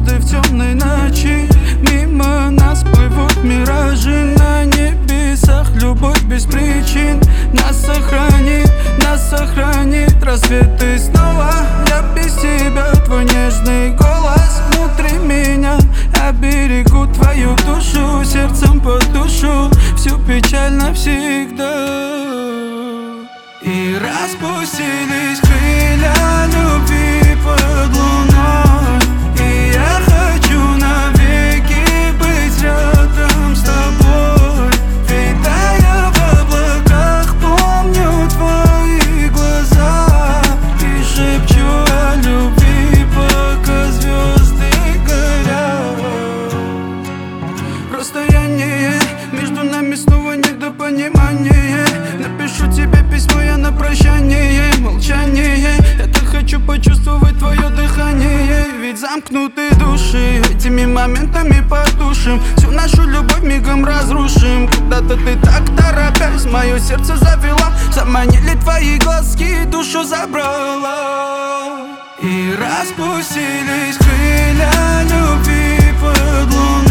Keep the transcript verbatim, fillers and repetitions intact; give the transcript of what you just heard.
звезды в темной ночи. Мимо нас плывут миражи на небесах. Любовь без причин нас сохранит, нас сохранит. Рассветы снова, я без тебя. Твой нежный голос внутри меня. Оберегу твою душу, сердцем по душу всю печаль навсегда. И распустились крылья любви под луной, и я хочу навеки быть рядом с тобой. Витая в облаках, помню твои глаза и шепчу о любви, пока звезды горят. Расстояние между нами снова недопонимание. Напишу тебе письмо я на прощание. Молчание, я так хочу почувствовать твое дыхание. Ведь замкнутые души этими моментами потушим. Всю нашу любовь мигом разрушим. Куда-то ты так торопясь мое сердце завела. Заманили твои глазки, душу забрала. И распустились крылья любви под луной.